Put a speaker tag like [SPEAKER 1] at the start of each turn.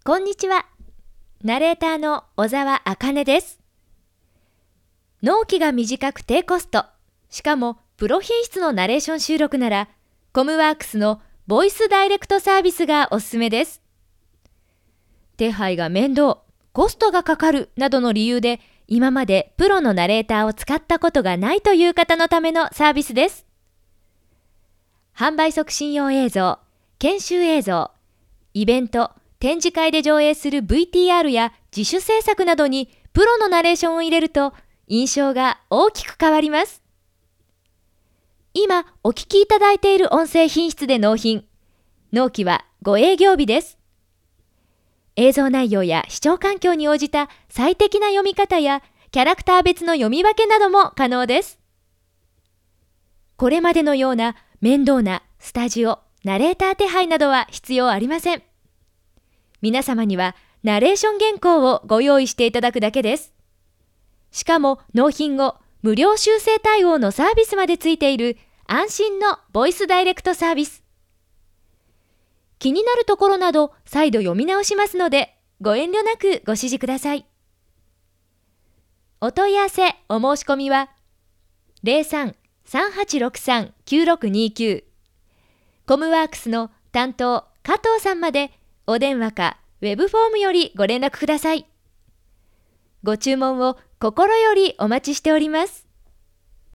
[SPEAKER 1] こんにちは。ナレーターの小沢茜です。納期が短く低コスト、しかもプロ品質のナレーション収録なら、コムワークスのボイスダイレクトサービスがおすすめです。手配が面倒、コストがかかるなどの理由で、今までプロのナレーターを使ったことがないという方のためのサービスです。販売促進用映像、研修映像、イベント、展示会で上映する VTR や自主制作などにプロのナレーションを入れると印象が大きく変わります。今お聞きいただいている音声品質で納品。納期は5営業日です。映像内容や視聴環境に応じた最適な読み方やキャラクター別の読み分けなども可能です。これまでのような面倒なスタジオ、ナレーター手配などは必要ありません。皆様にはナレーション原稿をご用意していただくだけです。しかも納品後、無料修正対応のサービスまでついている安心のボイスダイレクトサービス。気になるところなど再度読み直しますので、ご遠慮なくご指示ください。お問い合わせ、お申し込みは 03-3863-9629 コムワークスの担当加藤さんまでお電話かウェブフォームよりご連絡ください。ご注文を心よりお待ちしております。